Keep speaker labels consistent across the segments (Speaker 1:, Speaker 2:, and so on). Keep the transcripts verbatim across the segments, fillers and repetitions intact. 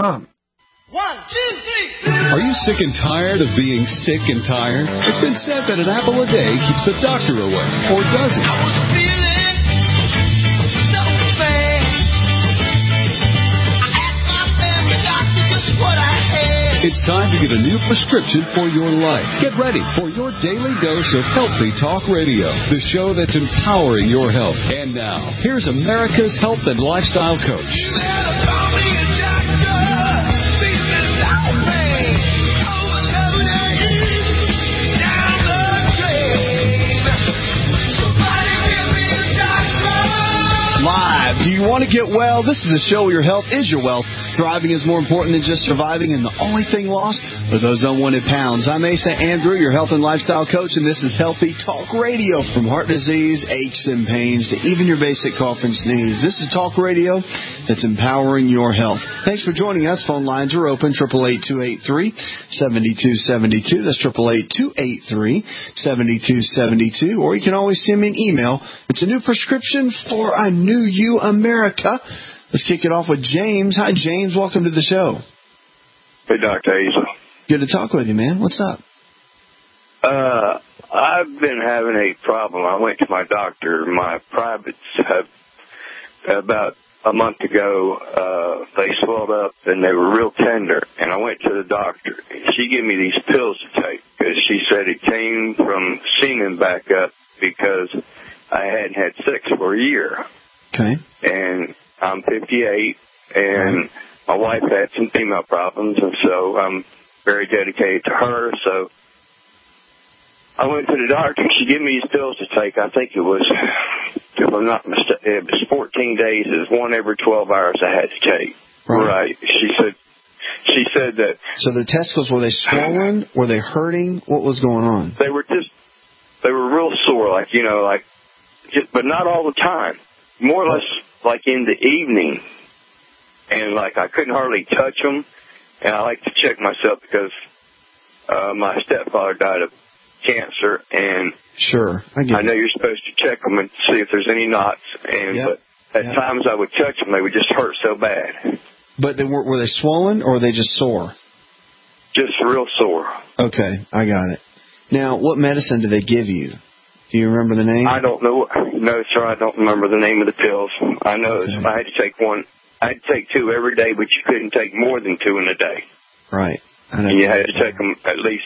Speaker 1: com.
Speaker 2: One, two, three.
Speaker 3: Are you sick and tired of being sick and tired? It's been said that an apple a day keeps the doctor away. Or does it?
Speaker 2: I was feeling so bad. I asked my family doctor just what I had.
Speaker 3: It's time to get a new prescription for your life. Get ready for your daily dose of Healthy Talk Radio, the show that's empowering your health. And now, here's America's health and lifestyle coach.
Speaker 2: You better call me a doctor.
Speaker 4: Live. Do you want to get well? This is a show where your health is your wealth. Thriving is more important than just surviving, and the only thing lost are those unwanted pounds. I'm Asa Andrew, your health and lifestyle coach, and this is Healthy Talk Radio. From heart disease, aches and pains, to even your basic cough and sneeze. This is Talk Radio that's empowering your health. Thanks for joining us. Phone lines are open, eight eight eight, two eight three, seven two seven two. That's eight eight eight, two eight three, seven two seven two. Or you can always send me an email. It's a new prescription for a new you, America. Let's kick it off with James. Hi, James. Welcome to the show.
Speaker 5: Hey, Doctor Asa.
Speaker 4: Good to talk with you, man. What's up?
Speaker 5: Uh, I've been having a problem. I went to my doctor. My privates have, about a month ago, uh, they swelled up and they were real tender. And I went to the doctor. She gave me these pills to take because she said it came from semen back up because I hadn't had sex for a year.
Speaker 4: Okay.
Speaker 5: And I'm fifty-eight, and my wife had some female problems, and so I'm very dedicated to her. So I went to the doctor, and she gave me these pills to take. I think it was, if I'm not mistaken, it was fourteen days. It was one every twelve hours I had to take.
Speaker 4: Right.
Speaker 5: right. She said, she said that.
Speaker 4: So the testicles, were they swollen? Were they hurting? What was going on?
Speaker 5: They were just, they were real sore, like, you know, like, just, but not all the time. More or less like in the evening. And, like, I couldn't hardly touch them. And I like to check myself because uh, my stepfather died of cancer. And
Speaker 4: sure, I get
Speaker 5: I know you're supposed to check them and see if there's any knots. And
Speaker 4: yep.
Speaker 5: But at
Speaker 4: yep.
Speaker 5: times I would touch them, they would just hurt so bad.
Speaker 4: But they were, were they swollen or were they just sore?
Speaker 5: Just real sore.
Speaker 4: Okay, I got it. Now, what medicine did they give you? Do you remember the name?
Speaker 5: I don't know. No, sir, I don't remember the name of the pills. I know okay. I had to take one. I had to take two every day, but you couldn't take more than two in a day.
Speaker 4: Right. I know
Speaker 5: and you had to take them at least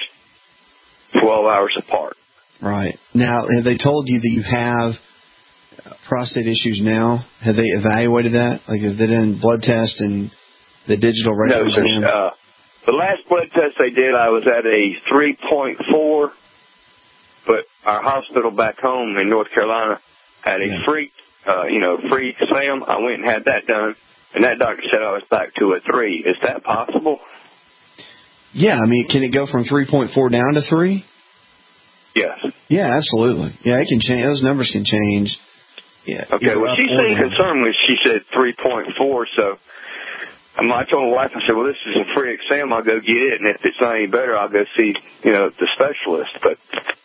Speaker 5: twelve hours apart.
Speaker 4: Right. Now, have they told you that you have prostate issues now? Have they evaluated that? Like, have they done blood test and the digital rectal
Speaker 5: no,
Speaker 4: exam?
Speaker 5: Uh, the last blood test they did, I was at a three point four. But our hospital back home in North Carolina had a yeah. freak, uh, you know, free exam. I went and had that done, and that doctor said I was back to a three. Is that possible?
Speaker 4: Yeah, I mean, can it go from three point four down to three?
Speaker 5: Yes.
Speaker 4: Yeah, absolutely. Yeah, it can change. Those numbers can change. Yeah.
Speaker 5: Okay, well, she seemed concerned when she said three point four, so um, I told my wife, I said, well, this is a free exam. I'll go get it, and if it's not any better, I'll go see, you know, the specialist. But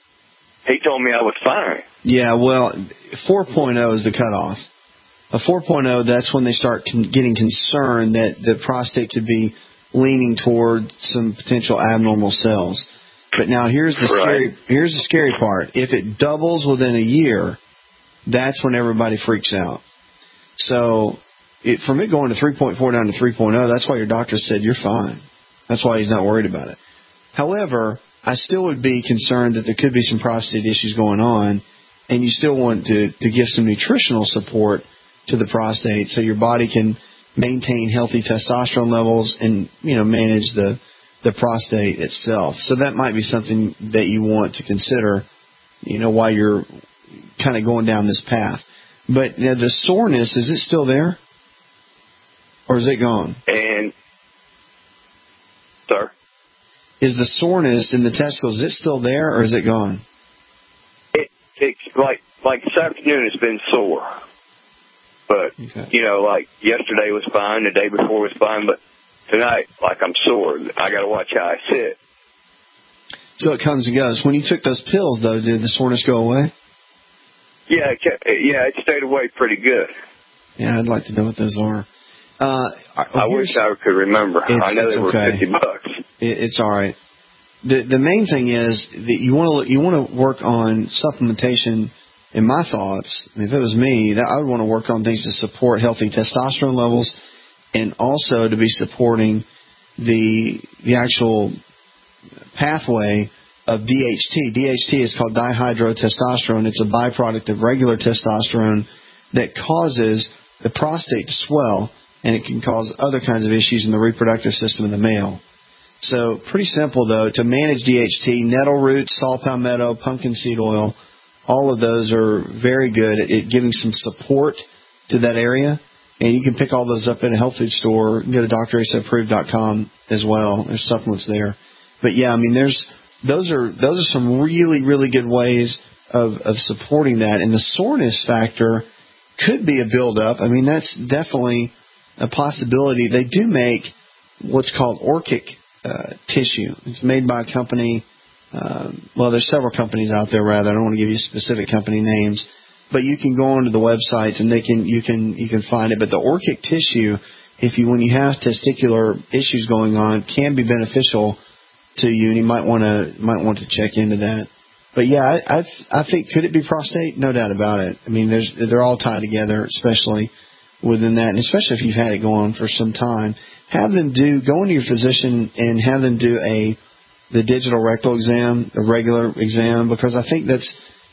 Speaker 5: he told me I was fine. Yeah, well,
Speaker 4: four point oh is the cutoff. A four point oh, that's when they start con- getting concerned that the prostate could be leaning toward some potential abnormal cells. But now here's the
Speaker 5: right.
Speaker 4: scary here's the scary part. If it doubles within a year, that's when everybody freaks out. So it, from it going to three point four down to three point oh, that's why your doctor said you're fine. That's why he's not worried about it. However, I still would be concerned that there could be some prostate issues going on, and you still want to, to give some nutritional support to the prostate so your body can maintain healthy testosterone levels and, you know, manage the, the prostate itself. So that might be something that you want to consider, you know, while you're kind of going down this path. But you know, the soreness, is it still there? Or is it gone?
Speaker 5: And, sir?
Speaker 4: Is the soreness in the testicles, is it still there or is it gone?
Speaker 5: It, it's like, like this afternoon it's been sore. But, okay. you know, like yesterday was fine, the day before was fine, but tonight, like I'm sore. I got to watch how I sit.
Speaker 4: So it comes and goes. When you took those pills, though, did the soreness go away?
Speaker 5: Yeah, it kept, yeah, it stayed away pretty good.
Speaker 4: Yeah, I'd like to know what those are. Uh,
Speaker 5: I wish I could remember. I know they were
Speaker 4: okay.
Speaker 5: fifty bucks.
Speaker 4: It, it's all right. The the main thing is that you want to you want to work on supplementation. In my thoughts, I mean, if it was me, that I would want to work on things to support healthy testosterone levels, and also to be supporting the the actual pathway of D H T. D H T is called dihydrotestosterone. It's a byproduct of regular testosterone that causes the prostate to swell, and it can cause other kinds of issues in the reproductive system of the male. So pretty simple, though, to manage D H T, nettle root, saw palmetto, pumpkin seed oil, all of those are very good at giving some support to that area. And you can pick all those up in a health food store. You can go to D R A C E approved dot com as well. There's supplements there. But, yeah, I mean, there's those are those are some really, really good ways of, of supporting that. And the soreness factor could be a buildup. I mean, that's definitely a possibility. They do make what's called Orchic uh, tissue. It's made by a company. Uh, well, there's several companies out there, rather. I don't want to give you specific company names. But you can go onto the websites and they can you can you can find it. But the Orchic tissue, if you when you have testicular issues going on, can be beneficial to you, and you might want to might want to check into that. But yeah, I I, I think could it be prostate? No doubt about it. I mean, there's they're all tied together, especially within that, and especially if you've had it going on for some time. Have them do go into your physician and have them do a the digital rectal exam, a regular exam, because I think that's.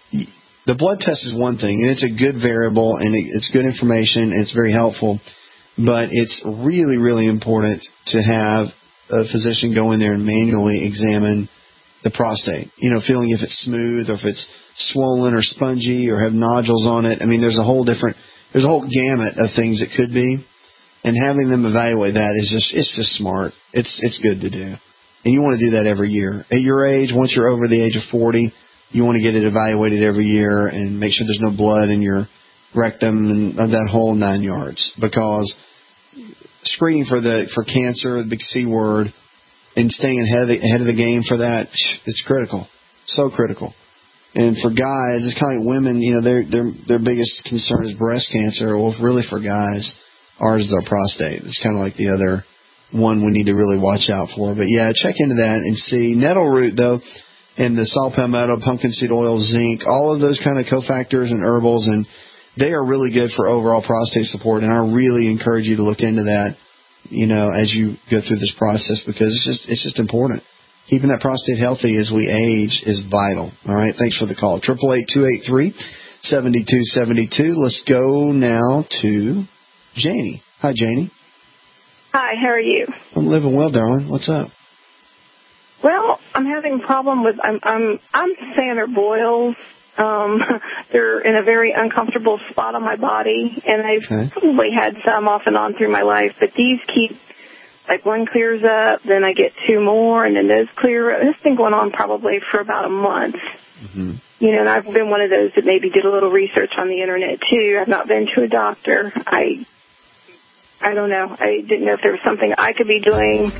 Speaker 4: The blood test is one thing, and it's a good variable, and it's good information, and it's very helpful. But it's really, really important to have a physician go in there and manually examine the prostate. You know, feeling if it's smooth or if it's swollen or spongy or have nodules on it. I mean, there's a whole different, there's a whole gamut of things it could be, and having them evaluate that is just, it's just smart. It's it's good to do, and you want to do that every year. At your age, once you're over the age of forty. You want to get it evaluated every year and make sure there's no blood in your rectum and that whole nine yards. Because screening for the for cancer, the big C word, and staying ahead of the, ahead of the game for that, it's critical, so critical. And for guys, it's kind of like women. You know, their their their biggest concern is breast cancer. Well, really for guys, ours is our prostate. It's kind of like the other one we need to really watch out for. But yeah, check into that and see. Nettle root though. And the saw palmetto, pumpkin seed oil, zinc, all of those kind of cofactors and herbals, and they are really good for overall prostate support. And I really encourage you to look into that, you know, as you go through this process, because it's just it's just important. Keeping that prostate healthy as we age is vital. All right, thanks for the call. Triple eight two eight three seventy two seventy two. Let's go now to Janie. Hi, Janie.
Speaker 1: Hi, how are you?
Speaker 4: I'm living well, darling. What's up?
Speaker 1: Well, I'm having a problem with, I'm, I'm, I'm saying they're boils. Um, they're in a very uncomfortable spot on my body, and I've okay. probably had some off and on through my life, but these keep, like one clears up, then I get two more, and then those clear up. This has been going on probably for about a month. Mm-hmm. You know, and I've been one of those that maybe did a little research on the internet too. I've not been to a doctor. I, I don't know. I didn't know if there was something I could be doing.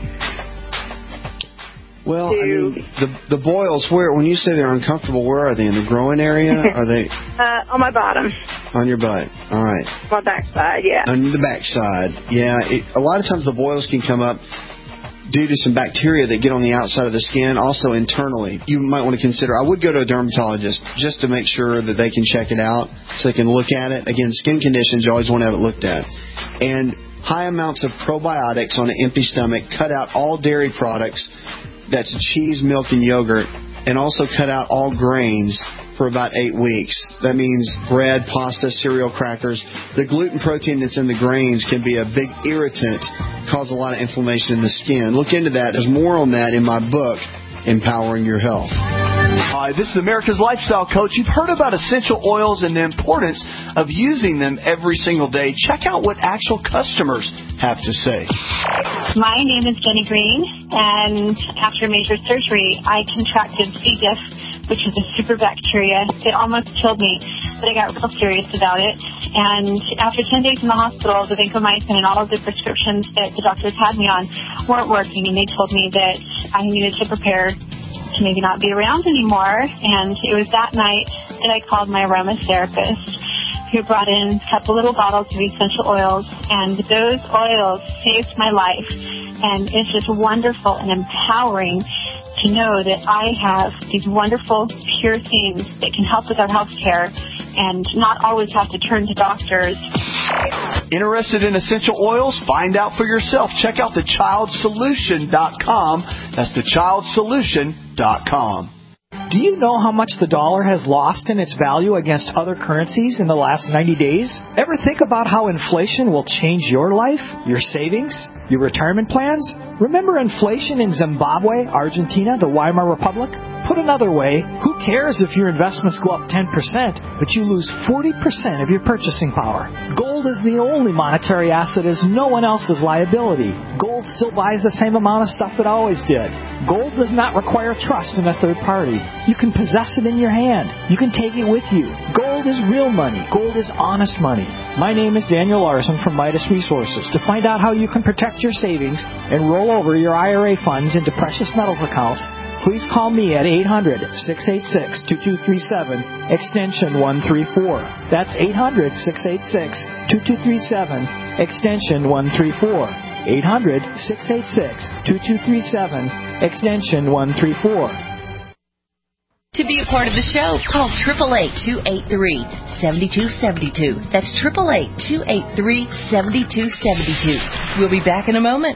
Speaker 4: Well, I mean, the the boils, where when you say they're uncomfortable, where are they? In the groin area? Are they?
Speaker 1: uh, on my bottom.
Speaker 4: On your butt. All right.
Speaker 1: My backside, yeah.
Speaker 4: On the backside, yeah. It, a lot of times the boils can come up due to some bacteria that get on the outside of the skin, also internally. You might want to consider, I would go to a dermatologist just to make sure that they can check it out so they can look at it. Again, skin conditions, you always want to have it looked at. And high amounts of probiotics on an empty stomach, cut out all dairy products. That's cheese, milk, and yogurt, and also cut out all grains for about eight weeks. That means bread, pasta, cereal, crackers. The gluten protein that's in the grains can be a big irritant, cause a lot of inflammation in the skin. Look into that. There's more on that in my book, Empowering Your Health.
Speaker 6: Hi, this is America's Lifestyle Coach. You've heard about essential oils and the importance of using them every single day. Check out what actual customers have to say.
Speaker 7: My name is Jenny Green, and after major surgery, I contracted C. diff, which is a super bacteria. It almost killed me, but I got real serious about it. And after ten days in the hospital, the vancomycin and all of the prescriptions that the doctors had me on weren't working, and they told me that I needed to prepare to maybe not be around anymore. And it was that night that I called my aromatherapist, who brought in a couple little bottles of essential oils, and those oils saved my life. And it's just wonderful and empowering to know that I have these wonderful, pure things that can help with our health care and not always have to turn to doctors.
Speaker 6: Interested in essential oils? Find out for yourself. Check out the child solution dot com. That's the child solution dot com.
Speaker 8: Do you know how much the dollar has lost in its value against other currencies in the last ninety days? Ever think about how inflation will change your life, your savings, your retirement plans? Remember inflation in Zimbabwe, Argentina, the Weimar Republic? Put another way, who cares if your investments go up ten percent, but you lose forty percent of your purchasing power? Gold is the only monetary asset as no one else's liability. Gold still buys the same amount of stuff it always did. Gold does not require trust in a third party. You can possess it in your hand. You can take it with you. Gold is real money. Gold is honest money. My name is Daniel Larson from Midas Resources. To find out how you can protect your savings and roll over your I R A funds into precious metals accounts, please call me at eight hundred, six eight six, two two three seven, extension one three four. That's eight hundred, six eight six, two two three seven, extension one three four. eight hundred, six eight six, two two three seven, extension one three four.
Speaker 9: To be a part of the show, call eight eight eight, two eight three, seven two seven two. That's eight eight eight, two eight three, seven two seven two. We'll be back in a moment.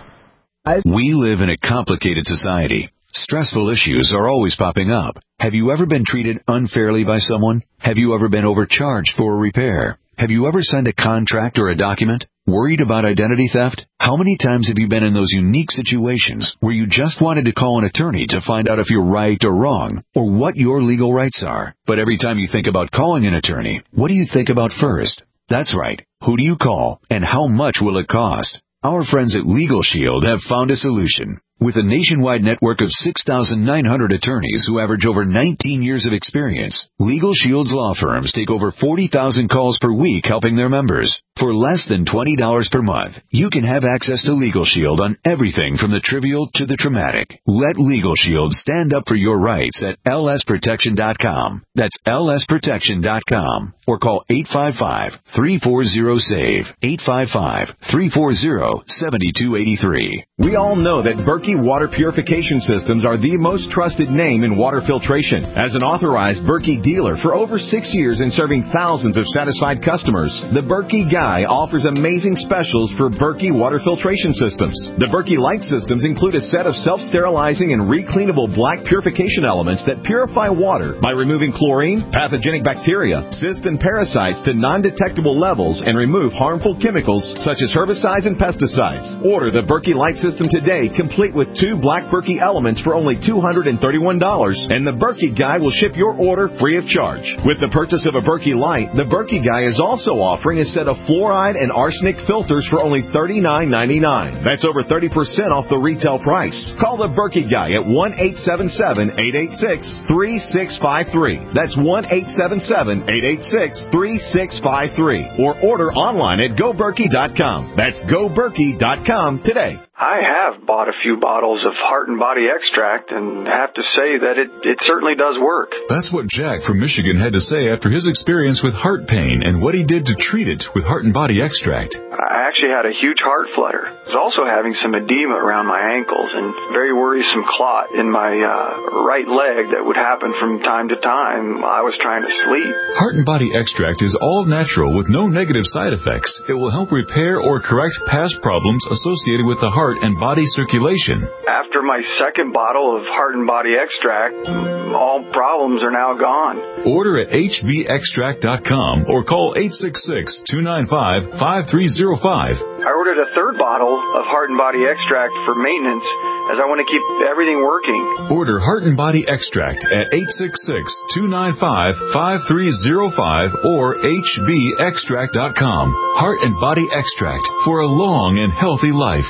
Speaker 3: We live in a complicated society. Stressful issues are always popping up. Have you ever been treated unfairly by someone? Have you ever been overcharged for a repair? Have you ever signed a contract or a document? Worried about identity theft? How many times have you been in those unique situations where you just wanted to call an attorney to find out if you're right or wrong, or what your legal rights are? But every time you think about calling an attorney, what do you think about first? That's right. Who do you call, and how much will it cost? Our friends at Legal Shield have found a solution. With a nationwide network of six thousand nine hundred attorneys who average over nineteen years of experience, Legal Shield's law firms take over forty thousand calls per week helping their members. For less than twenty dollars per month, you can have access to Legal Shield on everything from the trivial to the traumatic. Let Legal Shield stand up for your rights at L S protection dot com. That's L S protection dot com. Or call eight five five, three four zero, SAVE, eight five five, three four zero, seven two eight three.
Speaker 10: We all know that Berkey Water Purification Systems are the most trusted name in water filtration. As an authorized Berkey dealer for over six years and serving thousands of satisfied customers, the Berkey Guy offers amazing specials for Berkey Water Filtration Systems. The Berkey Light Systems include a set of self-sterilizing and recleanable black purification elements that purify water by removing chlorine, pathogenic bacteria, cysts, and parasites to non-detectable levels and remove harmful chemicals such as herbicides and pesticides. Order the Berkey Light System today, complete with two black Berkey elements for only two hundred thirty-one dollars, and the Berkey Guy will ship your order free of charge. With the purchase of a Berkey Light, the Berkey Guy is also offering a set of fluoride and arsenic filters for only thirty-nine ninety-nine. That's over thirty percent off the retail price. Call the Berkey Guy at one eight seven seven, eight eight six, three six five three. That's one eight seven seven, eight eight six, three six five three. Or order online at go berkey dot com. That's go berkey dot com today.
Speaker 11: I have bought a few bottles of Heart and Body Extract and have to say that it, it certainly does work.
Speaker 12: That's what Jack from Michigan had to say after his experience with heart pain and what he did to treat it with Heart and Body Extract.
Speaker 11: I actually had a huge heart flutter. I was also having some edema around my ankles and very worrisome clot in my uh, right leg that would happen from time to time. I was trying to sleep.
Speaker 12: Heart and Body Extract is all natural with no negative side effects. It will help repair or correct past problems associated with the heart and body circulation.
Speaker 11: After my second bottle of Heart and Body Extract, all problems are now gone.
Speaker 12: Order at H B extract dot com or call eight six six, two nine five, five three zero five.
Speaker 11: I ordered a third bottle of Heart and Body Extract for maintenance as I want to keep everything working.
Speaker 12: Order Heart and Body Extract at eight six six, two nine five, five three zero five or H B extract dot com. Heart and Body Extract for a long and healthy life.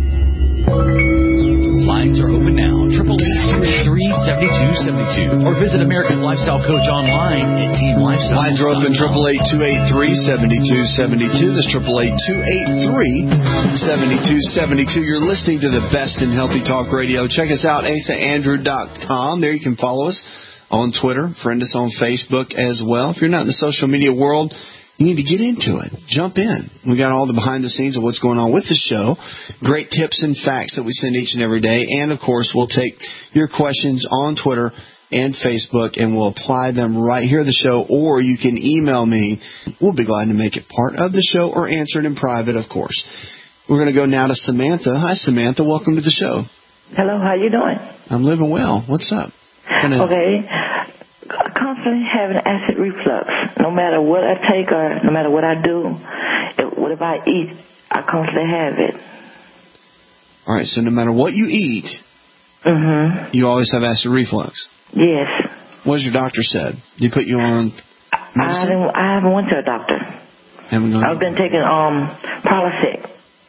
Speaker 13: Lines are open now. eight eight eight, two eight three, seven two seven two. Or visit Visit America's Lifestyle Coach online at team lifestyle.
Speaker 4: Lines are open, triple eight two eight three seven two seven two. That's triple eight two eight three seven two seven two. You're listening to the best in healthy talk radio. Check us out, asa andrew dot com. There you can follow us on Twitter. Friend us on Facebook as well. If you're not in the social media world, you need to get into it. Jump in. We got all the behind the scenes of what's going on with the show. Great tips and facts that we send each and every day. And, of course, we'll take your questions on Twitter and Facebook, and we'll apply them right here at the show, or you can email me. We'll be glad to make it part of the show or answer it in private, of course. We're going to go now to Samantha. Hi, Samantha. Welcome to the show.
Speaker 14: Hello. How you doing?
Speaker 4: I'm living well. What's up? Gonna...
Speaker 14: Okay. I constantly having acid reflux. No matter what I take or no matter what I do, if, whatever I eat, I constantly have it.
Speaker 4: All right. So no matter what you eat,
Speaker 14: mm-hmm.
Speaker 4: you always have acid reflux.
Speaker 14: Yes.
Speaker 4: What has your doctor said? Did he put you on medicine?
Speaker 14: I haven't, I haven't went to a doctor.
Speaker 4: Haven't gone
Speaker 14: I've been taking um Prilosec.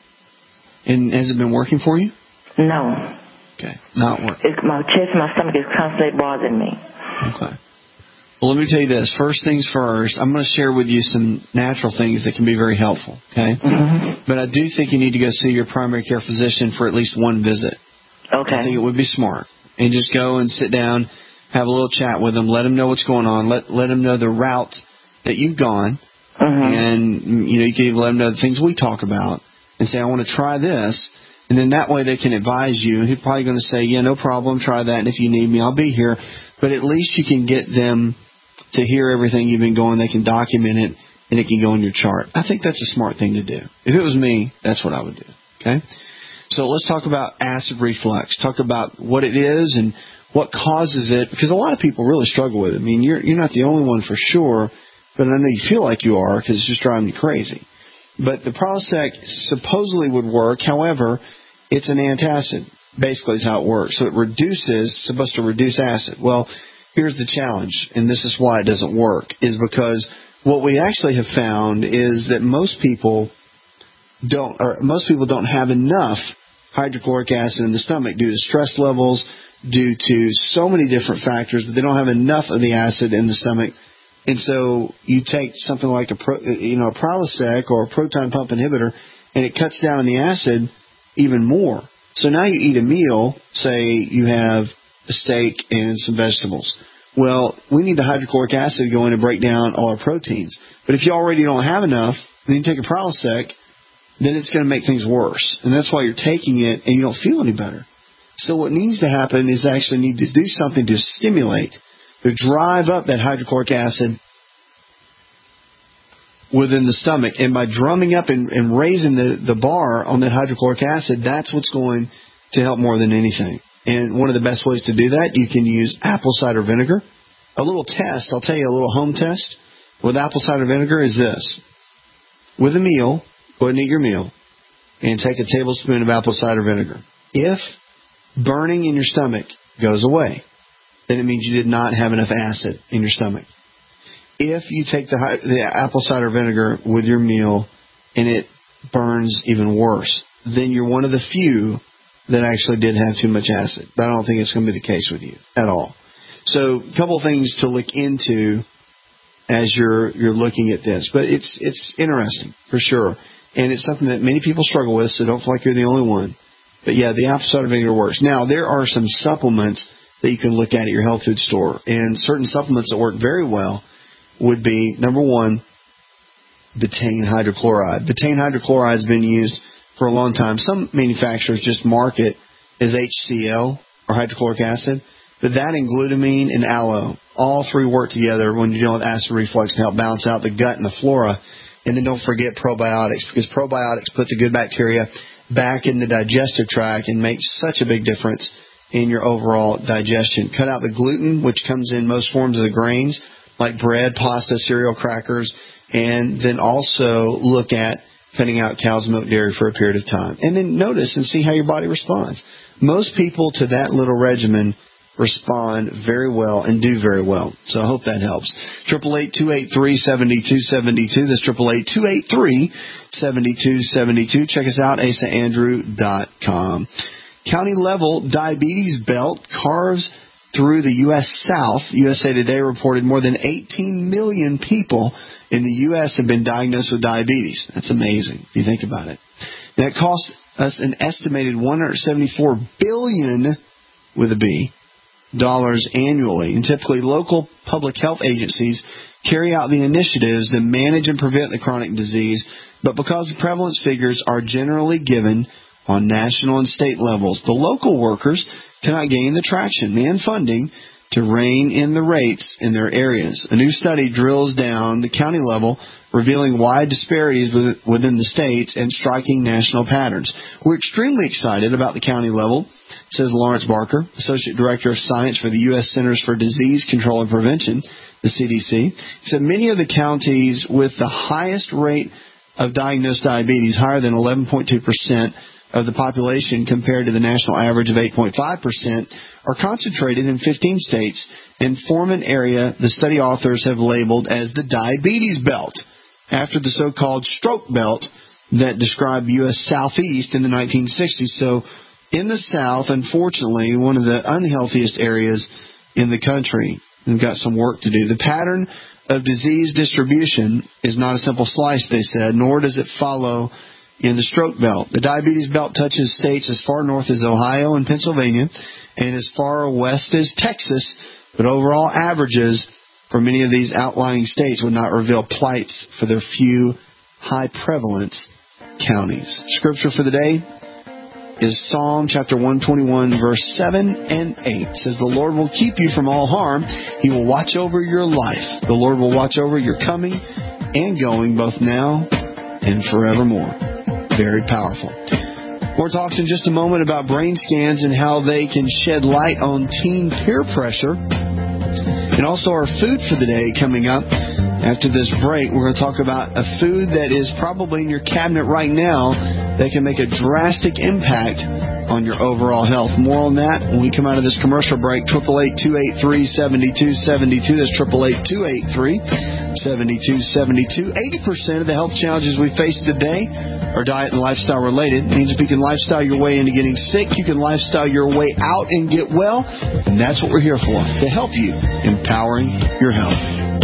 Speaker 4: And has it been working for you?
Speaker 14: No.
Speaker 4: Okay. Not working.
Speaker 14: It's, my chest and my stomach is constantly bothering me.
Speaker 4: Okay. Well, let me tell you this. First things first, I'm going to share with you some natural things that can be very helpful, okay?
Speaker 14: Mm-hmm.
Speaker 4: But I do think you need to go see your primary care physician for at least one visit.
Speaker 14: Okay.
Speaker 4: I think it would be smart. And just go and sit down, have a little chat with them, let them know what's going on, let let them know the route that you've gone,
Speaker 14: mm-hmm.
Speaker 4: and you know you can even let them know the things we talk about, and say, I want to try this, and then that way they can advise you. And he's probably going to say, yeah, no problem, try that, and if you need me, I'll be here. But at least you can get them to hear everything you've been going. They can document it, and it can go in your chart. I think that's a smart thing to do. If it was me, that's what I would do, okay? So let's talk about acid reflux. Talk about what it is and what causes it, because a lot of people really struggle with it. I mean, you're you're not the only one for sure, but I know you feel like you are because it's just driving you crazy. But the Prilosec supposedly would work. However, it's an antacid, basically is how it works. So it reduces, supposed to reduce acid. Well, here's the challenge, and this is why it doesn't work, is because what we actually have found is that most people don't, or most people don't have enough hydrochloric acid in the stomach due to stress levels, due to so many different factors, but they don't have enough of the acid in the stomach. And so you take something like a pro, you know a Prilosec or a proton pump inhibitor, and it cuts down on the acid even more. So now you eat a meal, say you have a steak and some vegetables. Well, we need the hydrochloric acid to go in and break down all our proteins. But if you already don't have enough, then you take a Prilosec, then it's going to make things worse. And that's why you're taking it and you don't feel any better. So what needs to happen is actually need to do something to stimulate, to drive up that hydrochloric acid within the stomach. And by drumming up and, and raising the, the bar on that hydrochloric acid, that's what's going to help more than anything. And one of the best ways to do that, you can use apple cider vinegar. A little test, I'll tell you a little home test with apple cider vinegar is this. With a meal, go ahead and eat your meal, and take a tablespoon of apple cider vinegar. If burning in your stomach goes away, then it means you did not have enough acid in your stomach. If you take the, the apple cider vinegar with your meal and it burns even worse, then you're one of the few that actually did have too much acid. But I don't think it's going to be the case with you at all. So a couple of things to look into as you're you're looking at this. But it's it's interesting for sure. And it's something that many people struggle with, so don't feel like you're the only one. But yeah, the apple cider vinegar works. Now, there are some supplements that you can look at at your health food store. And certain supplements that work very well would be, number one, betaine hydrochloride. Betaine hydrochloride has been used for a long time. Some manufacturers just mark it as H C L, or hydrochloric acid. But that and glutamine and aloe, all three work together when you're dealing with acid reflux to help balance out the gut and the flora. And then don't forget probiotics, because probiotics put the good bacteria back in the digestive tract and make such a big difference in your overall digestion. Cut out the gluten, which comes in most forms of the grains, like bread, pasta, cereal, crackers, and then also look at cutting out cow's milk dairy for a period of time. And then notice and see how your body responds. Most people to that little regimen respond very well and do very well. So I hope that helps. Triple eight two eight three seven two seven two. That's triple eight two eight three seven two seven two. Check us out, asa andrew dot com. County level diabetes belt carves through the U S South, U S A Today reported more than eighteen million people in the U S have been diagnosed with diabetes. That's amazing if you think about it. Now, it costs us an estimated one hundred seventy-four billion dollars with a B dollars annually, and typically local public health agencies carry out the initiatives that manage and prevent the chronic disease, but because the prevalence figures are generally given on national and state levels, the local workers cannot gain the traction and funding to rein in the rates in their areas. A new study drills down the county level, revealing wide disparities within the states and striking national patterns. We're extremely excited about the county level, says Lawrence Barker, Associate Director of Science for the U S Centers for Disease Control and Prevention, the C D C. He said many of the counties with the highest rate of diagnosed diabetes, higher than eleven point two percent of the population compared to the national average of eight point five percent, are concentrated in fifteen states and form an area the study authors have labeled as the diabetes belt, after the so-called stroke belt that described U S Southeast in the nineteen sixties. So in the South, unfortunately, one of the unhealthiest areas in the country. We've got some work to do. The pattern of disease distribution is not a simple slice, they said, nor does it follow in the stroke belt. The diabetes belt touches states as far north as Ohio and Pennsylvania and as far west as Texas, but overall averages for many of these outlying states would not reveal plights for their few high prevalence counties. Scripture for the day is Psalm chapter one twenty-one, verse seven and eight. It says, the Lord will keep you from all harm. He will watch over your life. The Lord will watch over your coming and going, both now and forevermore. Very powerful. More talks in just a moment about brain scans and how they can shed light on teen peer pressure. And also our food for the day coming up. After this break, we're going to talk about a food that is probably in your cabinet right now that can make a drastic impact on your overall health. More on that when we come out of this commercial break. eight eight eight, two eight three, seven two seven two. That's eight eight eight, two eight three, seven two seven two. eighty percent of the health challenges we face today are diet and lifestyle related. It means if you can lifestyle your way into getting sick, you can lifestyle your way out and get well. And that's what we're here for, to help you empowering your health.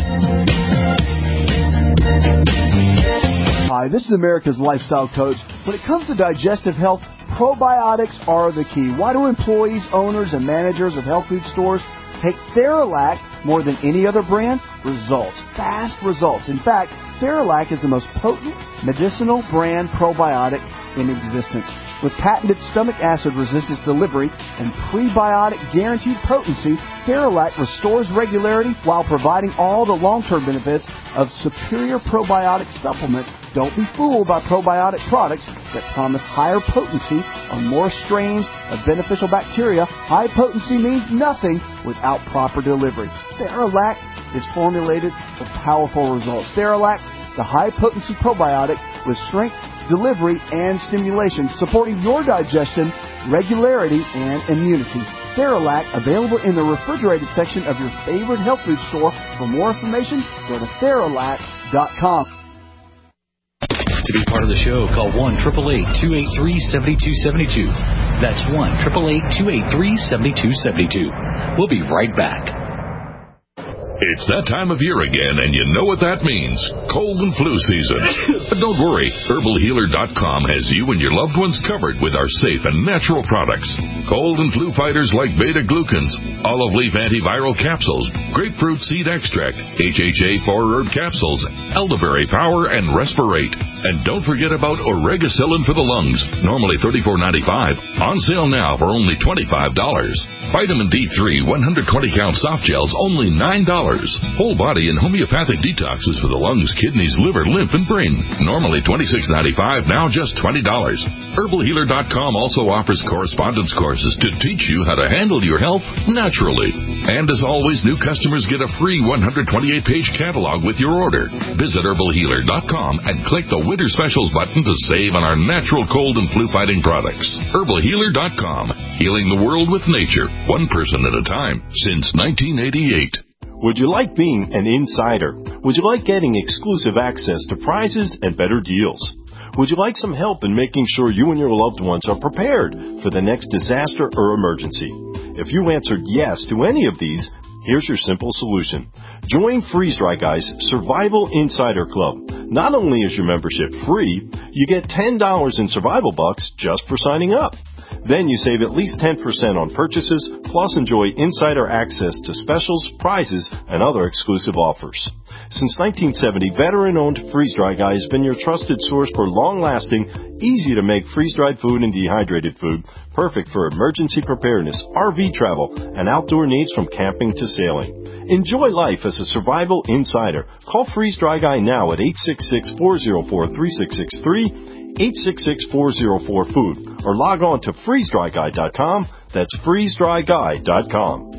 Speaker 6: Hi, this is America's Lifestyle Coach. When it comes to digestive health, probiotics are the key. Why do employees, owners, and managers of health food stores take Theralac more than any other brand? Results. Fast results. In fact, Theralac is the most potent medicinal brand probiotic in existence. With patented stomach acid resistance delivery and prebiotic guaranteed potency, Theralac restores regularity while providing all the long-term benefits of superior probiotic supplements. Don't be fooled by probiotic products that promise higher potency on more strains of beneficial bacteria. High potency means nothing without proper delivery. Theralac is formulated for powerful results. Theralac, the high-potency probiotic with strength, delivery, and stimulation, supporting your digestion, regularity, and immunity. Theralac, available in the refrigerated section of your favorite health food store. For more information, go to Theralac dot com.
Speaker 13: To be part of the show, call one eight eight eight, two eight three, seven two seven two. That's one eight eight eight, two eight three, seven two seven two. We'll be right back.
Speaker 12: It's that time of year again, and you know what that means. Cold and flu season. But don't worry, herbal healer dot com has you and your loved ones covered with our safe and natural products. Cold and flu fighters like beta-glucans, olive leaf antiviral capsules, grapefruit seed extract, H H A four herb capsules, elderberry power, and respirate. And don't forget about oregacillin for the lungs, normally thirty-four ninety-five, on sale now for only twenty-five dollars. Vitamin D three one hundred twenty count soft gels, only nine dollars. Whole body and homeopathic detoxes for the lungs, kidneys, liver, lymph, and brain. Normally twenty-six ninety-five, now just twenty dollars. herbal healer dot com also offers correspondence courses to teach you how to handle your health naturally. And as always, new customers get a free one hundred twenty-eight page catalog with your order. Visit herbal healer dot com and click the Winter Specials button to save on our natural cold and flu fighting products. herbal healer dot com, healing the world with nature, one person at a time, since nineteen eighty-eight.
Speaker 15: Would you like being an insider? Would you like getting exclusive access to prizes and better deals? Would you like some help in making sure you and your loved ones are prepared for the next disaster or emergency? If you answered yes to any of these, here's your simple solution. Join Freeze Dry Guy's Survival Insider Club. Not only is your membership free, you get ten dollars in survival bucks just for signing up. Then you save at least ten percent on purchases, plus enjoy insider access to specials, prizes, and other exclusive offers. Since nineteen seventy, veteran-owned Freeze Dry Guy has been your trusted source for long-lasting, easy-to-make freeze-dried food and dehydrated food, perfect for emergency preparedness, R V travel, and outdoor needs from camping to sailing. Enjoy life as a survival insider. Call Freeze Dry Guy now at eight six six, four oh four, three six six three, eight six six, four oh four, food, or log on to freeze dry guy dot com. That's freeze dry guy dot com.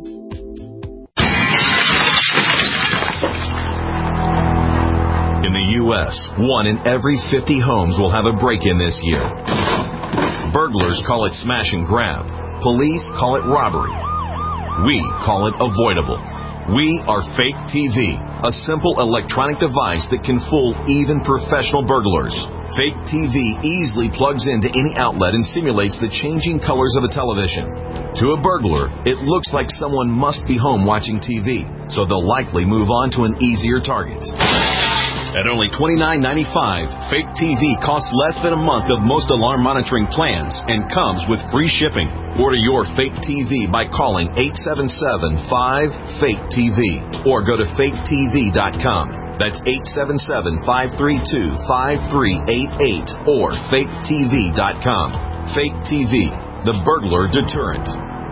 Speaker 10: In the U S, one in every fifty homes will have a break-in this year. Burglars call it smash and grab. Police call it robbery. We call it avoidable. We are Fake T V, a simple electronic device that can fool even professional burglars. Fake T V easily plugs into any outlet and simulates the changing colors of a television. To a burglar, it looks like someone must be home watching T V, so they'll likely move on to an easier target. At only twenty-nine ninety-five, Fake T V costs less than a month of most alarm monitoring plans and comes with free shipping. Order your Fake T V by calling eight seven seven, five, fake T V or go to fake T V dot com. That's eight seven seven, five three two, five three eight eight or fake T V dot com. Fake T V, the burglar deterrent.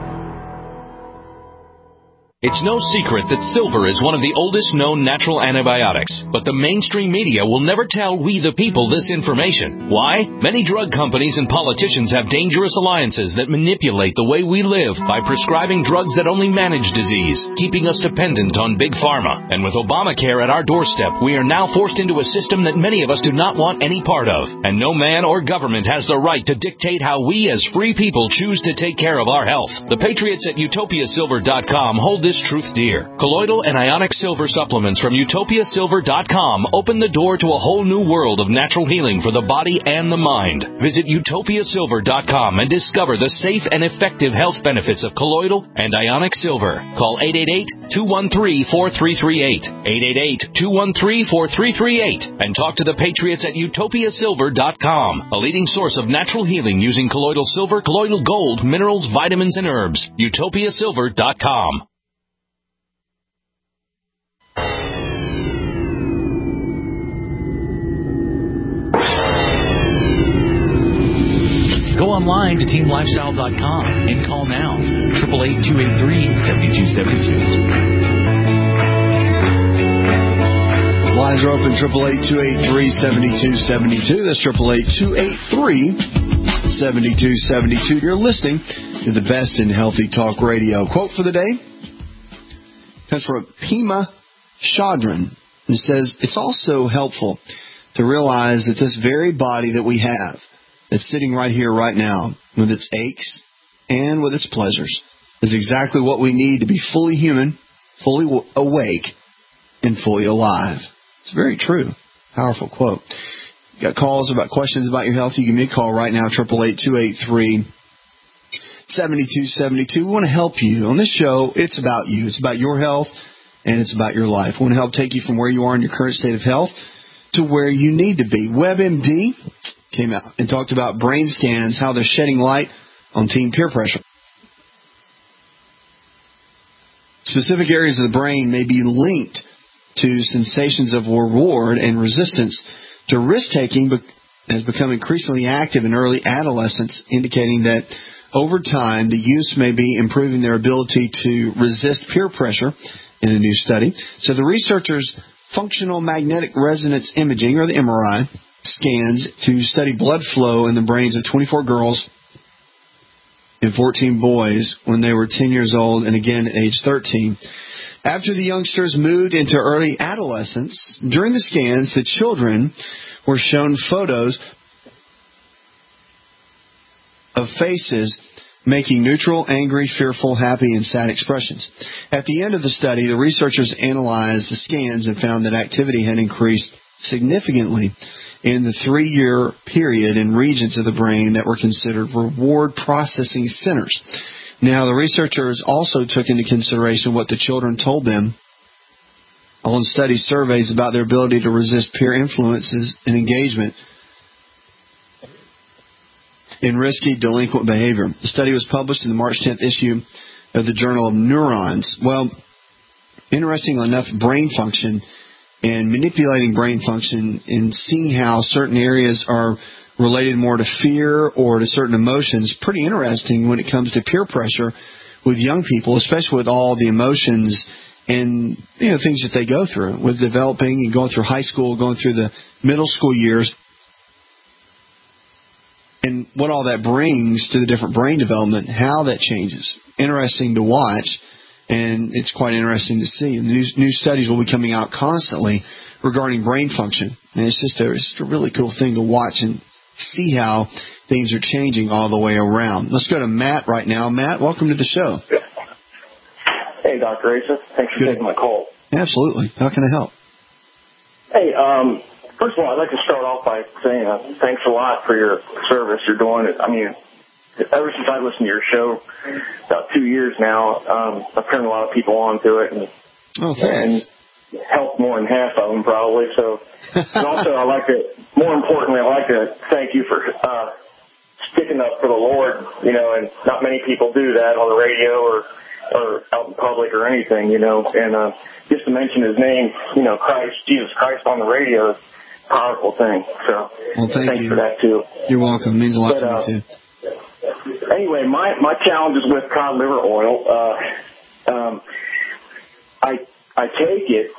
Speaker 16: It's no secret that silver is one of the oldest known natural antibiotics, but the mainstream media will never tell we the people this information. Why? Many drug companies and politicians have dangerous alliances that manipulate the way we live by prescribing drugs that only manage disease, keeping us dependent on big pharma. And with Obamacare at our doorstep, we are now forced into a system that many of us do not want any part of. And no man or government has the right to dictate how we as free people choose to take care of our health. The patriots at utopia silver dot com hold this truth dear. Colloidal and ionic silver supplements from utopia silver dot com open the door to a whole new world of natural healing for the body and the mind. Visit utopia silver dot com and discover the safe and effective health benefits of colloidal and ionic silver. Call eight eight eight, two one three, four three three eight, eight eight eight, two one three, four three three eight, and talk to the patriots at utopia silver dot com, a leading source of natural healing using colloidal silver, colloidal gold, minerals, vitamins, and herbs. utopia silver dot com.
Speaker 13: Go online to team lifestyle dot com and call now, eight eight eight, two eight three, seven two seven two.
Speaker 4: Lines are open, eight eight eight, two eight three, seven two seven two. That's eight eight eight, two eight three, seven two seven two. You're listening to the best in healthy talk radio. Quote for the day comes from Pema Chodron. It says, it's also helpful to realize that this very body that we have, that's sitting right here, right now, with its aches and with its pleasures, is exactly what we need to be fully human, fully awake, and fully alive. It's very true. Powerful quote. You got calls about questions about your health? You give me a call right now, eight eight eight, two eight three, seven two seven two. We want to help you. On this show, it's about you. It's about your health, and it's about your life. We want to help take you from where you are in your current state of health to where you need to be. WebMD came out and talked about brain scans, how they're shedding light on teen peer pressure. Specific areas of the brain may be linked to sensations of reward and resistance to risk-taking has become increasingly active in early adolescence, indicating that over time the use may be improving their ability to resist peer pressure in a new study. So the researchers' functional magnetic resonance imaging, or the M R I, scans to study blood flow in the brains of twenty-four girls and fourteen boys when they were ten years old and again at age thirteen. After the youngsters moved into early adolescence, during the scans, the children were shown photos of faces making neutral, angry, fearful, happy, and sad expressions. At the end of the study, the researchers analyzed the scans and found that activity had increased significantly in the three-year period in regions of the brain that were considered reward processing centers. Now, the researchers also took into consideration what the children told them on study surveys about their ability to resist peer influences and engagement in risky delinquent behavior. The study was published in the March tenth issue of the Journal of Neurons. Well, interestingly enough, brain function and manipulating brain function and seeing how certain areas are related more to fear or to certain emotions, pretty interesting when it comes to peer pressure with young people, especially with all the emotions and, you know, things that they go through with developing and going through high school, going through the middle school years, and what all that brings to the different brain development, how that changes. Interesting to watch, and it's quite interesting to see. And new, new studies will be coming out constantly regarding brain function, and it's just a, it's just a really cool thing to watch and see how things are changing all the way around. Let's go to Matt right now. Matt, welcome to the show.
Speaker 17: Hey, Doctor Asa. Thanks for Good. taking my call.
Speaker 4: Absolutely. How can I help?
Speaker 17: Hey, um, first of all, I'd like to start off by saying uh, thanks a lot for your service you're doing. I mean, ever since I listened to your show, about two years now, um, I've turned a lot of people on to it. And,
Speaker 4: oh, thanks.
Speaker 17: And helped more than half of them, probably. So, and also, I like to, more importantly, I like to thank you for uh, sticking up for the Lord, you know, and not many people do that on the radio or or out in public or anything, you know, and uh, just to mention his name, you know, Christ, Jesus Christ on the radio is a powerful thing. So
Speaker 4: well, thank
Speaker 17: thanks
Speaker 4: you.
Speaker 17: for that, too.
Speaker 4: You're welcome. It means a lot
Speaker 17: but,
Speaker 4: to
Speaker 17: uh,
Speaker 4: me, too.
Speaker 17: Anyway, my, my challenge is with cod liver oil. Uh, um, I, I take it.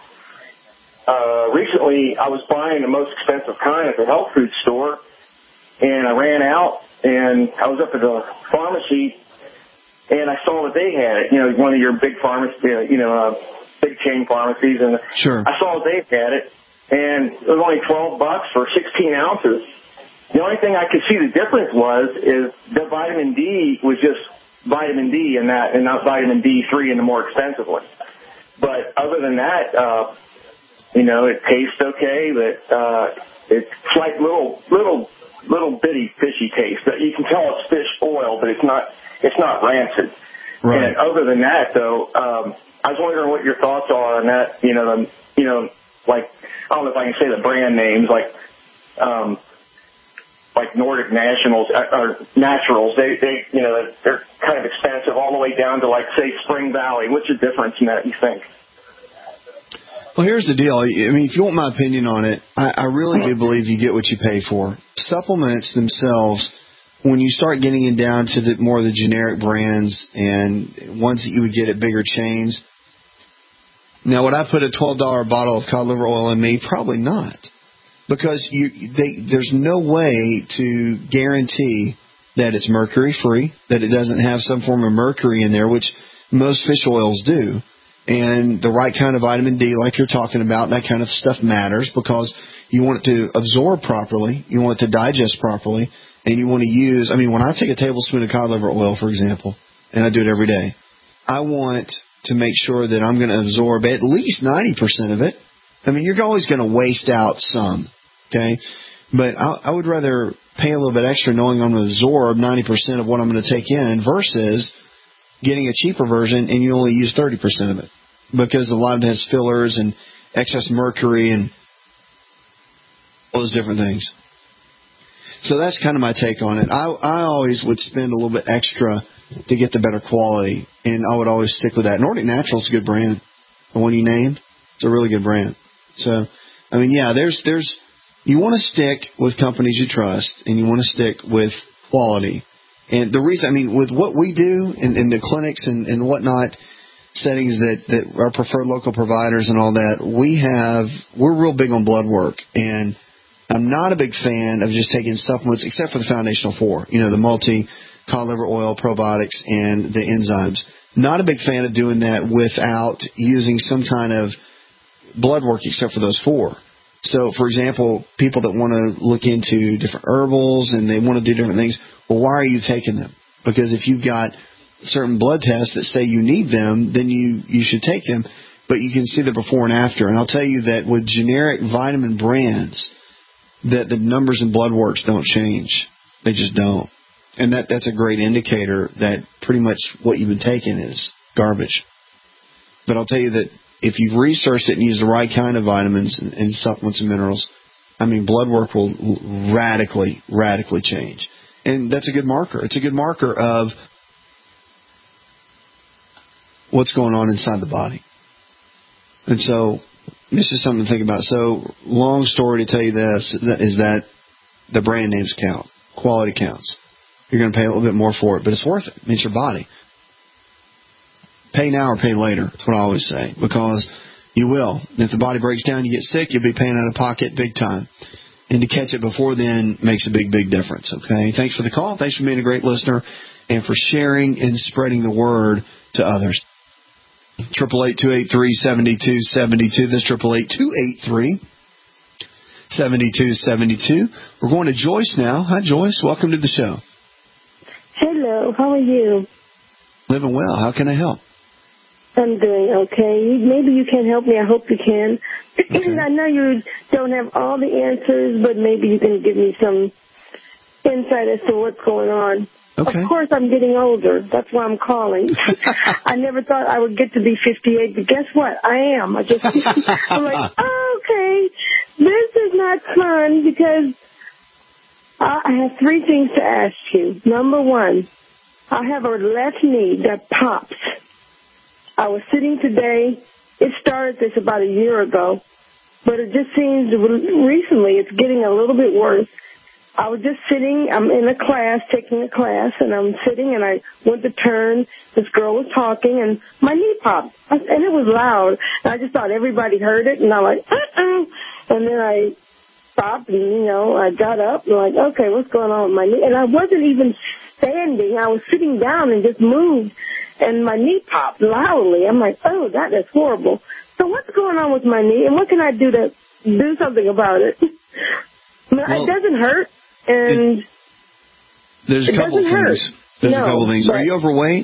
Speaker 17: Uh, recently, I was buying the most expensive kind at the health food store, and I ran out, and I was up at the pharmacy, and I saw that they had it, you know, one of your big pharmacies, you know, uh, big chain pharmacies, and
Speaker 4: sure.
Speaker 17: I saw that they had it, and it was only twelve bucks for sixteen ounces. The only thing I could see the difference was is the vitamin D was just vitamin D in that, and not vitamin D three in the more expensive one. But other than that, uh, you know, it tastes okay, but uh, it's like little, little, little bitty fishy taste. You can tell it's fish oil, but it's not. It's not rancid.
Speaker 4: Right.
Speaker 17: And other than that, though, um, I was wondering what your thoughts are on that. You know, the, you know, like I don't know if I can say the brand names, like, um, like Nordic Nationals or Naturals. They, they, you know, they're kind of expensive all the way down to like say Spring Valley. What's the difference in that? You think?
Speaker 4: Well, here's the deal. I mean, if you want my opinion on it, I, I really do believe you get what you pay for. Supplements themselves, when you start getting it down to the more of the generic brands and ones that you would get at bigger chains, now would I put a twelve dollar bottle of cod liver oil in me? Probably not, because you they, there's no way to guarantee that it's mercury free, that it doesn't have some form of mercury in there, which most fish oils do, and the right kind of vitamin D, like you're talking about, that kind of stuff matters because you want it to absorb properly, you want it to digest properly. And you want to use, I mean, when I take a tablespoon of cod liver oil, for example, and I do it every day, I want to make sure that I'm going to absorb at least ninety percent of it. I mean, you're always going to waste out some, okay? But I, I would rather pay a little bit extra knowing I'm going to absorb ninety percent of what I'm going to take in versus getting a cheaper version and you only use thirty percent of it because a lot of it has fillers and excess mercury and all those different things. So that's kind of my take on it. I, I always would spend a little bit extra to get the better quality, and I would always stick with that. Nordic Natural's a good brand. The one you named, it's a really good brand. So, I mean, yeah, there's there's you want to stick with companies you trust, and you want to stick with quality. And the reason, I mean, with what we do in, in the clinics and, and whatnot, settings that, that are preferred local providers and all that, we have, we're real big on blood work, and I'm not a big fan of just taking supplements, except for the foundational four, you know, the multi, cod liver oil, probiotics, and the enzymes. Not a big fan of doing that without using some kind of blood work except for those four. So, for example, people that want to look into different herbals and they want to do different things, well, why are you taking them? Because if you've got certain blood tests that say you need them, then you, you should take them. But you can see the before and after. And I'll tell you that with generic vitamin brands, that the numbers in blood works don't change. They just don't. And that that's a great indicator that pretty much what you've been taking is garbage. But I'll tell you that if you've researched it and used the right kind of vitamins and, and supplements and minerals, I mean, blood work will radically, radically change. And that's a good marker. It's a good marker of what's going on inside the body. And so this is something to think about. So long story to tell you this is that the brand names count. Quality counts. You're going to pay a little bit more for it, but it's worth it. It's your body. Pay now or pay later. That's what I always say, because you will. If the body breaks down, you get sick, you'll be paying out of pocket big time. And to catch it before then makes a big, big difference, okay? Thanks for the call. Thanks for being a great listener and for sharing and spreading the word to others. eight eight eight, two eight three, seven two seven two. This is eight eight eight, two eight three, seven two seven two. We're going to Joyce now. Hi, Joyce. Welcome to the show.
Speaker 18: Hello. How are you?
Speaker 4: Living well. How can I help?
Speaker 18: I'm doing okay. Maybe you can help me. I hope you can. Okay. I know you don't have all the answers, but maybe you can give me some insight as to what's going on.
Speaker 4: Okay.
Speaker 18: Of course, I'm getting older. That's why I'm calling. I never thought I would get to be fifty-eight, but guess what? I am. I just, I'm like, oh, okay, this is not fun because I have three things to ask you. Number one, I have a left knee that pops. I was sitting today. It started this about a year ago, but it just seems recently it's getting a little bit worse. I was just sitting. I'm in a class, taking a class, and I'm sitting, and I went to turn. This girl was talking, and my knee popped, and it was loud. And I just thought everybody heard it, and I'm like, uh-uh. And then I stopped, and, you know, I got up, and I'm like, okay, what's going on with my knee? And I wasn't even standing. I was sitting down and just moved. And my knee popped loudly. I'm like, oh, that is horrible. So what's going on with my knee, and what can I do to do something about it? I mean, well, it doesn't hurt, and
Speaker 4: it, there's a
Speaker 18: it
Speaker 4: couple
Speaker 18: doesn't
Speaker 4: things.
Speaker 18: hurt.
Speaker 4: There's
Speaker 18: no,
Speaker 4: a couple things. Are you overweight?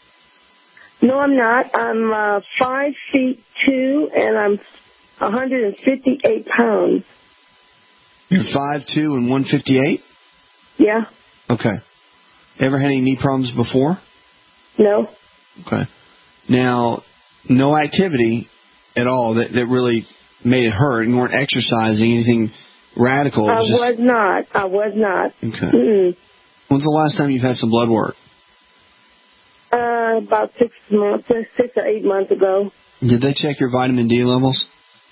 Speaker 18: No, I'm not. I'm uh, five feet two, and I'm one hundred fifty-eight pounds.
Speaker 4: You're five two and one fifty-eight?
Speaker 18: Yeah.
Speaker 4: Okay. Ever had any knee problems before?
Speaker 18: No.
Speaker 4: Okay. Now, no activity at all that, that really made it hurt. You weren't exercising, anything radical.
Speaker 18: I
Speaker 4: was, just...
Speaker 18: was not. I was not.
Speaker 4: Okay.
Speaker 18: Mm-mm.
Speaker 4: When's the last time you've had some blood work?
Speaker 18: Uh, about six months, six or eight months ago.
Speaker 4: Did they check your vitamin D levels?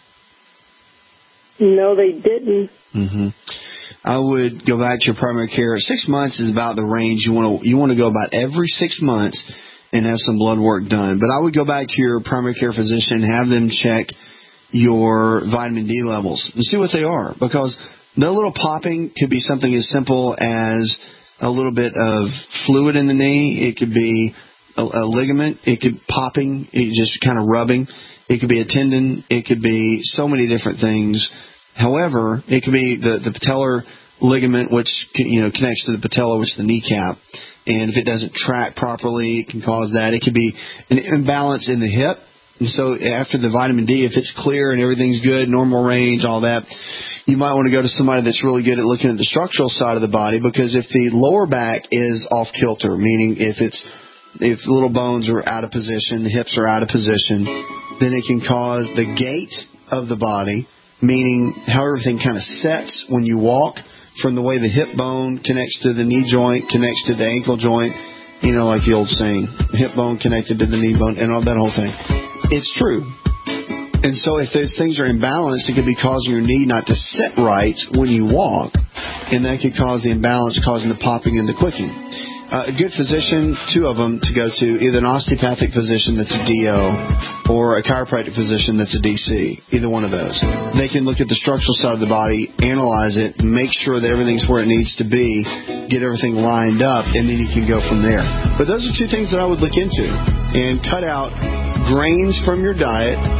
Speaker 18: No, they didn't.
Speaker 4: Mm-hmm. I would go back to your primary care. Six months is about the range you want to you want to go about every six months and have some blood work done. But I would go back to your primary care physician, have them check your vitamin D levels and see what they are, because the little popping could be something as simple as a little bit of fluid in the knee. It could be a, a ligament. It could popping, it just kind of rubbing. It could be a tendon. It could be so many different things. However, it could be the, the patellar ligament, which you know connects to the patella, which is the kneecap. And if it doesn't track properly, it can cause that. It could be an imbalance in the hip. And so after the vitamin D, if it's clear and everything's good, normal range, all that, you might want to go to somebody that's really good at looking at the structural side of the body, because if the lower back is off kilter, meaning if it's if the little bones are out of position, the hips are out of position, then it can cause the gait of the body, meaning how everything kind of sets when you walk, from the way the hip bone connects to the knee joint, connects to the ankle joint, you know, like the old saying, hip bone connected to the knee bone, and all that whole thing. It's true. And so if those things are imbalanced, it could be causing your knee not to set right when you walk, and that could cause the imbalance, causing the popping and the clicking. Uh, a good physician, two of them to go to, either an osteopathic physician that's a D O or a chiropractic physician that's a D C, either one of those. They can look at the structural side of the body, analyze it, make sure that everything's where it needs to be, get everything lined up, and then you can go from there. But those are two things that I would look into. And cut out grains from your diet,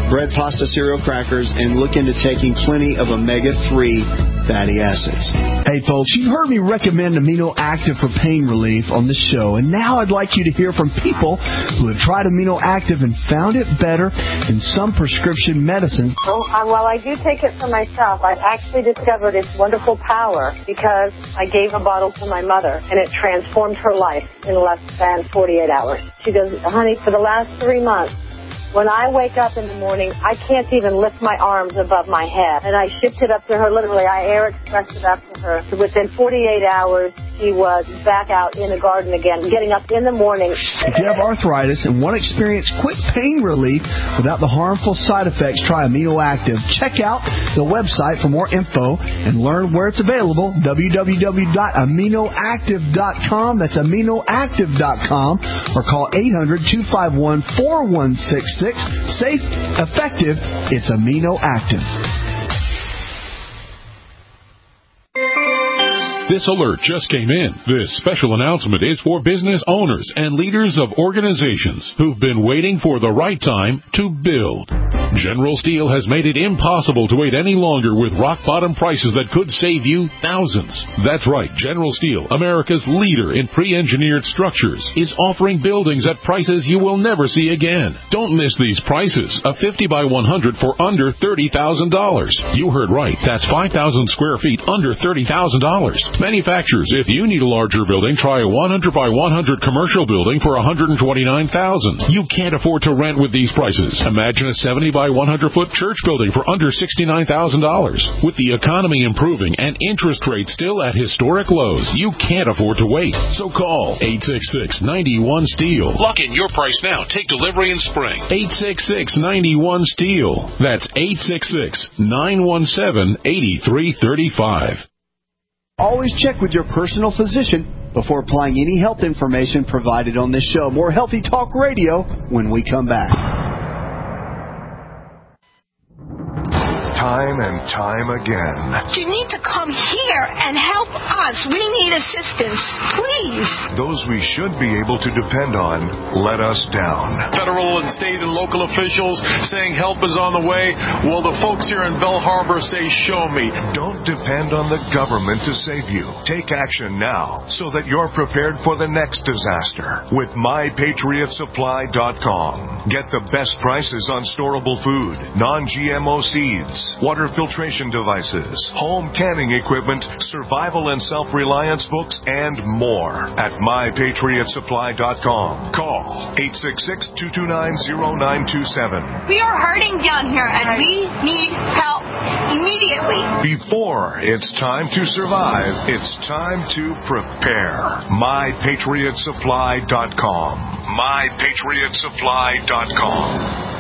Speaker 4: bread, pasta, cereal, crackers, and look into taking plenty of omega three fatty acids.
Speaker 6: Hey, folks, you've heard me recommend Amino Active for pain relief on the show, and now I'd like you to hear from people who have tried Amino Active and found it better than some prescription medicines.
Speaker 19: Well, uh, well, I do take it for myself. I've actually discovered its wonderful power because I gave a bottle to my mother, and it transformed her life in less than forty-eight hours. She goes, honey, for the last three months, when I wake up in the morning, I can't even lift my arms above my head. And I shipped it up to her, literally, I air expressed it up to her. So within forty-eight hours, she was back out in the garden again, getting up in the morning.
Speaker 6: If you have arthritis and want to experience quick pain relief without the harmful side effects, try Amino Active. Check out the website for more info and learn where it's available, w w w dot amino active dot com. That's amino active dot com. Or call eight hundred, two five one, four one six six. Safe, effective, it's Amino Active.
Speaker 20: This alert just came in. This special announcement is for business owners and leaders of organizations who've been waiting for the right time to build. General Steel has made it impossible to wait any longer with rock-bottom prices that could save you thousands. That's right, General Steel, America's leader in pre-engineered structures, is offering buildings at prices you will never see again. Don't miss these prices. A fifty by one hundred for under thirty thousand dollars. You heard right. That's five thousand square feet under thirty thousand dollars. Manufacturers, if you need a larger building, try a one hundred by one hundred commercial building for one hundred twenty-nine thousand dollars. You can't afford to rent with these prices. Imagine a seventy by one hundred foot church building for under sixty-nine thousand dollars. With the economy improving and interest rates still at historic lows, you can't afford to wait. So call eight six six, nine one, STEEL.
Speaker 16: Lock in your price now. Take delivery in spring.
Speaker 20: eight six six, nine one, STEEL. That's eight six six, nine one seven, eight three three five.
Speaker 6: Always check with your personal physician before applying any health information provided on this show. More Healthy Talk Radio when we come back.
Speaker 21: Time and time again.
Speaker 22: You need to come here and help us. We need assistance, please.
Speaker 21: Those we should be able to depend on let us down.
Speaker 23: Federal and state and local officials saying help is on the way. Well, the folks here in Bell Harbor say, show me.
Speaker 21: Don't depend on the government to save you. Take action now so that you're prepared for the next disaster with my patriot supply dot com. Get the best prices on storable food, non G M O seeds, water filtration devices, home canning equipment, survival and self-reliance books, and more at my patriot supply dot com. Call eight six six, two two nine, zero nine two seven.
Speaker 22: We are hurting down here, and we need help immediately.
Speaker 21: Before it's time to survive, it's time to prepare. my patriot supply dot com. my patriot supply dot com.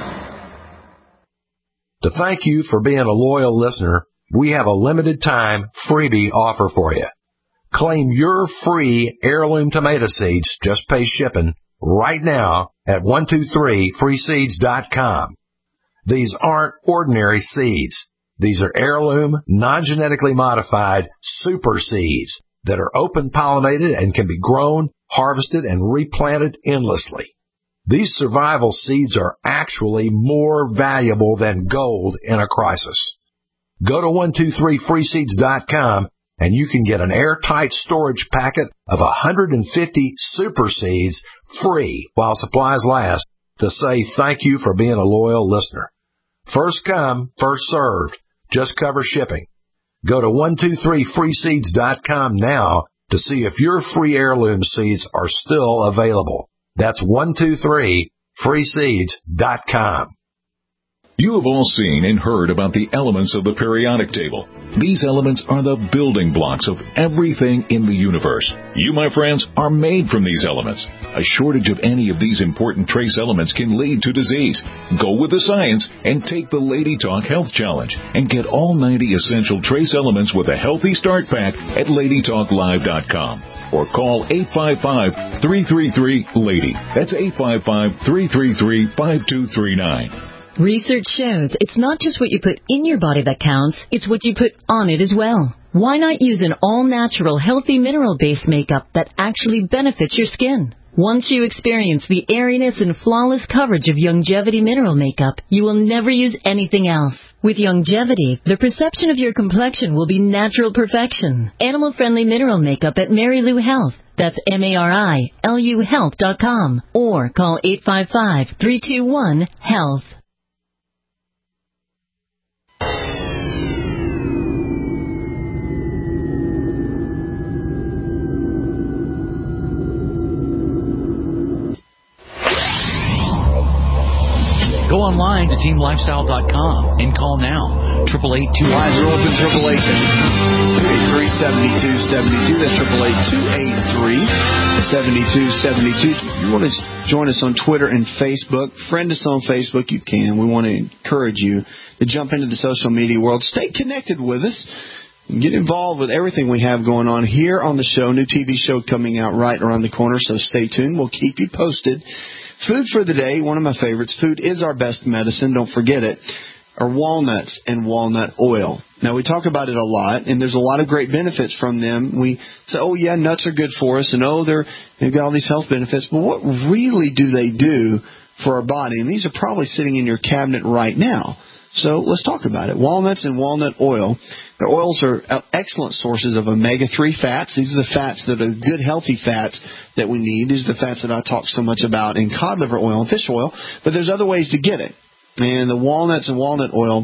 Speaker 24: To thank you for being a loyal listener, we have a limited time freebie offer for you. Claim your free heirloom tomato seeds, just pay shipping, right now at one two three free seeds dot com. These aren't ordinary seeds. These are heirloom, non-genetically modified super seeds that are open pollinated and can be grown, harvested, and replanted endlessly. These survival seeds are actually more valuable than gold in a crisis. Go to one two three free seeds dot com and you can get an airtight storage packet of one hundred fifty super seeds free while supplies last to say thank you for being a loyal listener. First come, first served. Just cover shipping. Go to one two three free seeds dot com now to see if your free heirloom seeds are still available. That's one two three free seeds dot com.
Speaker 12: You have all seen and heard about the elements of the periodic table. These elements are the building blocks of everything in the universe. You, my friends, are made from these elements. A shortage of any of these important trace elements can lead to disease. Go with the science and take the Lady Talk Health Challenge and get all ninety essential trace elements with a healthy start pack at lady talk live dot com. Or call eight five five, three three three, LADY. That's eight five five, three three three, five two three nine.
Speaker 9: Research shows it's not just what you put in your body that counts, it's what you put on it as well. Why not use an all-natural, healthy mineral-based makeup that actually benefits your skin?
Speaker 1: Once you experience the airiness and flawless coverage of Youngevity mineral makeup, you will never use anything else. With Youngevity, the perception of your complexion will be natural perfection. Animal-friendly mineral makeup at Mary Lou Health. That's M A R I L U health dot com. Or call eight five five, three two one, HEALTH.
Speaker 13: Go online to team lifestyle dot com and call now. Triple eight two.
Speaker 4: Lines are open. Triple eight two eight three seventy two seventy two. That's triple eight two eight three seventy two seventy two. If you want to join us on Twitter and Facebook, friend us on Facebook. You can. We want to encourage you to jump into the social media world. Stay connected with us. Get involved with everything we have going on here on the show. New T V show coming out right around the corner, so stay tuned. We'll keep you posted. Food for the day, one of my favorites. Food is our best medicine, don't forget it, are walnuts and walnut oil. Now, we talk about it a lot, and there's a lot of great benefits from them. We say, oh, yeah, nuts are good for us, and oh, they're, they've got all these health benefits. But what really do they do for our body? And these are probably sitting in your cabinet right now. So let's talk about it. Walnuts and walnut oil. The oils are excellent sources of omega three fats. These are the fats that are good, healthy fats that we need. These are the fats that I talk so much about in cod liver oil and fish oil. But there's other ways to get it. And the walnuts and walnut oil,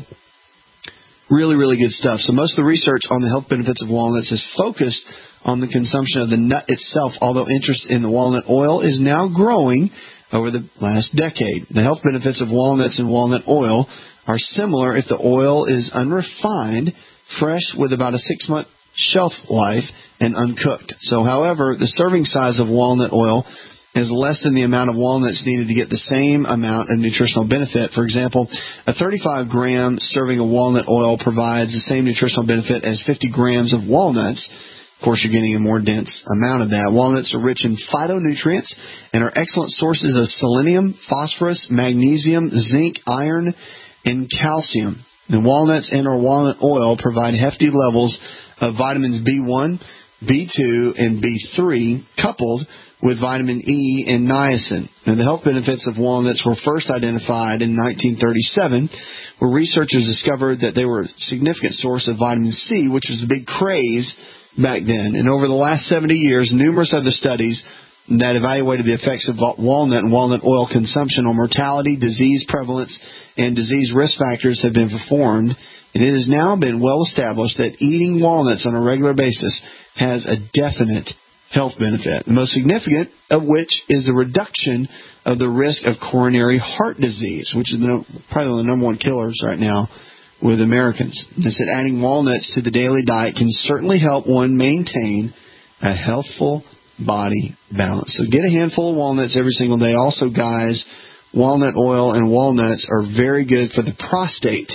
Speaker 4: really, really good stuff. So most of the research on the health benefits of walnuts is focused on the consumption of the nut itself, although interest in the walnut oil is now growing over the last decade. The health benefits of walnuts and walnut oil are similar if the oil is unrefined, fresh with about a six-month shelf life, and uncooked. So, however, the serving size of walnut oil is less than the amount of walnuts needed to get the same amount of nutritional benefit. For example, a thirty-five gram serving of walnut oil provides the same nutritional benefit as fifty grams of walnuts. Of course, you're getting a more dense amount of that. Walnuts are rich in phytonutrients and are excellent sources of selenium, phosphorus, magnesium, zinc, iron, and calcium. The walnuts and or walnut oil provide hefty levels of vitamins B one, B two, and B three, coupled with vitamin E and niacin. Now, the health benefits of walnuts were first identified in nineteen thirty-seven, where researchers discovered that they were a significant source of vitamin C, which was a big craze back then. And over the last seventy years, numerous other studies that evaluated the effects of walnut and walnut oil consumption on mortality, disease prevalence, and disease risk factors have been performed, and it has now been well established that eating walnuts on a regular basis has a definite health benefit, the most significant of which is the reduction of the risk of coronary heart disease, which is the, probably the number one killers right now with Americans. They said adding walnuts to the daily diet can certainly help one maintain a healthful body balance. So get a handful of walnuts every single day. Also, guys, walnut oil and walnuts are very good for the prostate.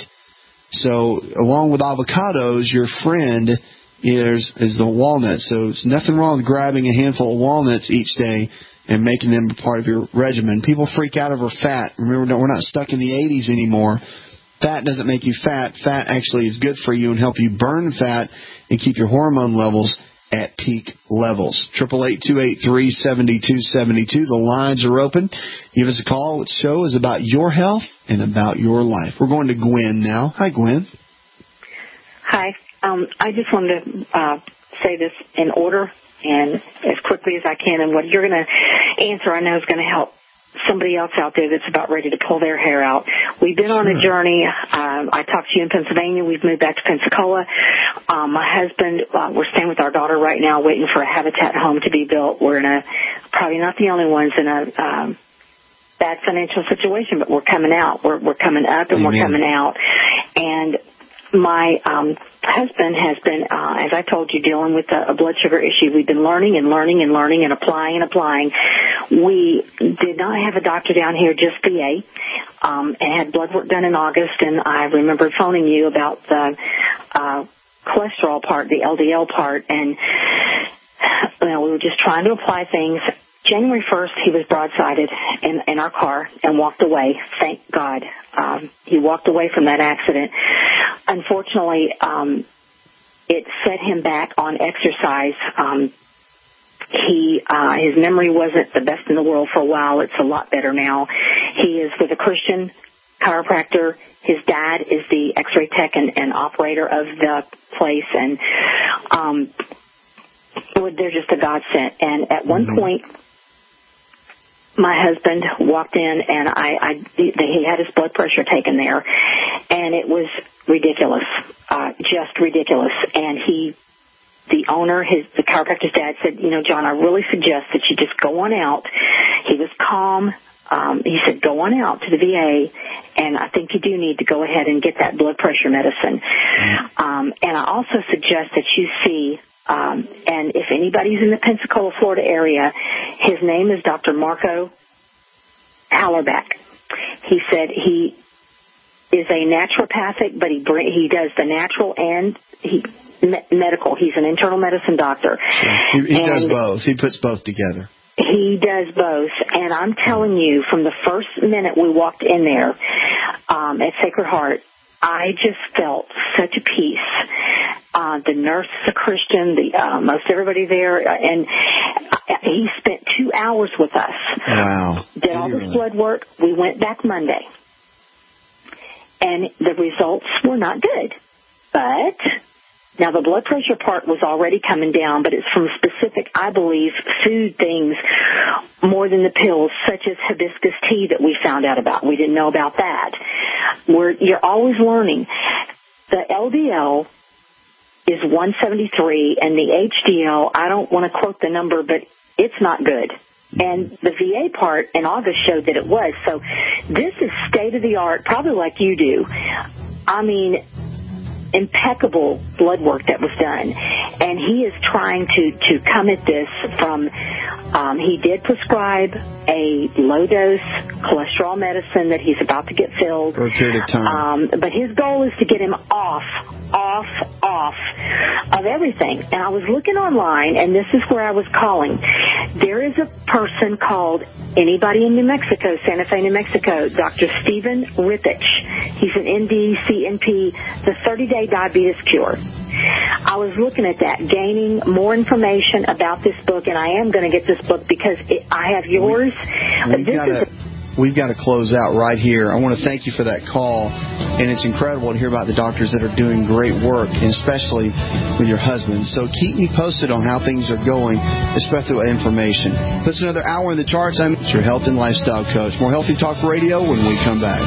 Speaker 4: So along with avocados, your friend is is the walnut. So it's nothing wrong with grabbing a handful of walnuts each day and making them a part of your regimen. People freak out over fat. Remember, we're not stuck in the eighties anymore. Fat doesn't make you fat. Fat actually is good for you and help you burn fat and keep your hormone levels at peak levels. Triple eight two eight three seventy two seventy two. The lines are open. Give us a call. The show is about your health and about your life. We're going to Gwen now. Hi, Gwen.
Speaker 2: Hi. Um, I just wanted to uh, say this in order and as quickly as I can. And what you're going to answer, I know, is going to help somebody else out there that's about ready to pull their hair out. We've been on a journey. Um, I talked to you in Pennsylvania. We've moved back to Pensacola. Um, my husband, uh, we're staying with our daughter right now, waiting for a Habitat home to be built. We're in a, probably not the only ones in a um, bad financial situation, but we're coming out. We're, we're coming up and Amen. We're coming out. And my um, husband has been, uh, as I told you, dealing with a, a blood sugar issue. We've been learning and learning and learning and applying and applying. We did not have a doctor down here, just V A, um, and had blood work done in August. And I remembered phoning you about the uh, cholesterol part, the L D L part, and you know, we were just trying to apply things. January first, he was broadsided in, in our car and walked away. Thank God. Um, he walked away from that accident. Unfortunately, um, it set him back on exercise. Um, He, uh, his memory wasn't the best in the world for a while. It's a lot better now. He is with a Christian chiropractor. His dad is the x-ray tech and, and operator of the place, and um, they're just a godsend. And at one mm-hmm. point, my husband walked in, and I, I he had his blood pressure taken there, and it was ridiculous, uh, just ridiculous. And he, the owner, his the chiropractor's dad said, you know, John, I really suggest that you just go on out. He was calm. Um, he said, go on out to the V A, and I think you do need to go ahead and get that blood pressure medicine. Mm-hmm. Um, and I also suggest that you see, um, and if anybody's in the Pensacola, Florida area, his name is Doctor Marco Hallerback. He said he is a naturopathic, but he he does the natural and he me- medical. He's an internal medicine doctor.
Speaker 4: He, he does both. He puts both together.
Speaker 2: He does both, and I'm telling you, from the first minute we walked in there um, at Sacred Heart, I just felt such a peace. Uh, the nurse is a Christian, the uh, most everybody there, and he spent two hours with us.
Speaker 4: Wow.
Speaker 2: Did all this blood work. We went back Monday, and the results were not good. But now the blood pressure part was already coming down, but it's from specific, I believe, food things more than the pills, such as hibiscus tea that we found out about. We didn't know about that. We're, you're always learning. The L D L is one seventy-three, and the H D L, I don't want to quote the number, but it's not good. And the V A part in August showed that it was. So this is state-of-the-art, probably like you do. I mean, impeccable blood work that was done, and he is trying to to come at this from um he did prescribe a low dose cholesterol medicine that he's about to get filled
Speaker 4: for a period of time,
Speaker 2: um but his goal is to get him off off off of everything. And I was looking online, and this is where I was calling. There is a person called, anybody in New Mexico, Santa Fe, New Mexico, Doctor Stephen Rippich. He's an N D C N P, the thirty-day diabetes cure. I was looking at that, gaining more information about this book, and I am going to get this book because it, I have yours.
Speaker 4: We,
Speaker 2: this
Speaker 4: gotta,
Speaker 2: is a,
Speaker 4: we've got to close out right here. I want to thank you for that call, and it's incredible to hear about the doctors that are doing great work, and especially with your husband. So keep me posted on how things are going, especially with information. It's another hour in the charts. I'm your health and lifestyle coach. More Healthy Talk Radio when we come back.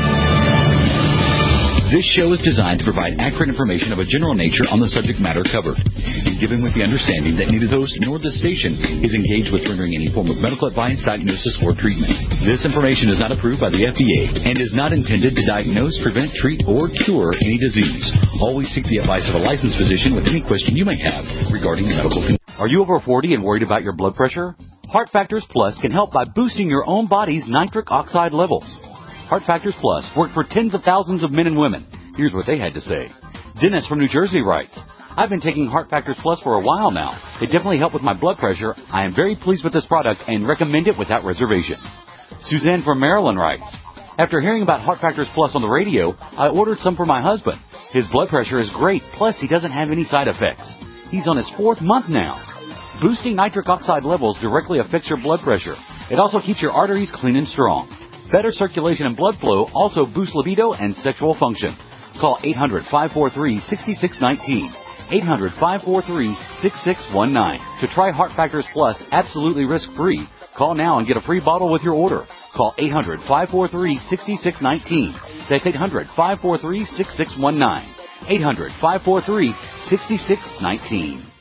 Speaker 13: This show is designed to provide accurate information of a general nature on the subject matter covered, and given with the understanding that neither the host nor the station is engaged with rendering any form of medical advice, diagnosis, or treatment. This information is not approved by the F D A and is not intended to diagnose, prevent, treat, or cure any disease. Always seek the advice of a licensed physician with any question you may have regarding medical condition. Are you over forty and worried about your blood pressure? Heart Factors Plus can help by boosting your own body's nitric oxide levels. Heart Factors Plus worked for tens of thousands of men and women. Here's what they had to say. Dennis from New Jersey writes, I've been taking Heart Factors Plus for a while now. It definitely helped with my blood pressure. I am very pleased with this product and recommend it without reservation. Suzanne from Maryland writes, after hearing about Heart Factors Plus on the radio, I ordered some for my husband. His blood pressure is great, plus he doesn't have any side effects. He's on his fourth month now. Boosting nitric oxide levels directly affects your blood pressure. It also keeps your arteries clean and strong. Better circulation and blood flow also boosts libido and sexual function. Call eight hundred, five four three, six six one nine, eight hundred, five four three, six six one nine. To try Heart Factors Plus absolutely risk-free, call now and get a free bottle with your order. Call eight hundred, five four three, six six one nine. That's eight hundred, five four three, six six one nine. eight hundred, five four three, six six one nine.